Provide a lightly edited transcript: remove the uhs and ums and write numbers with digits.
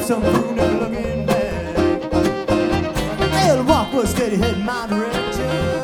some food, never looking back. They'll walk with steady head in my direction.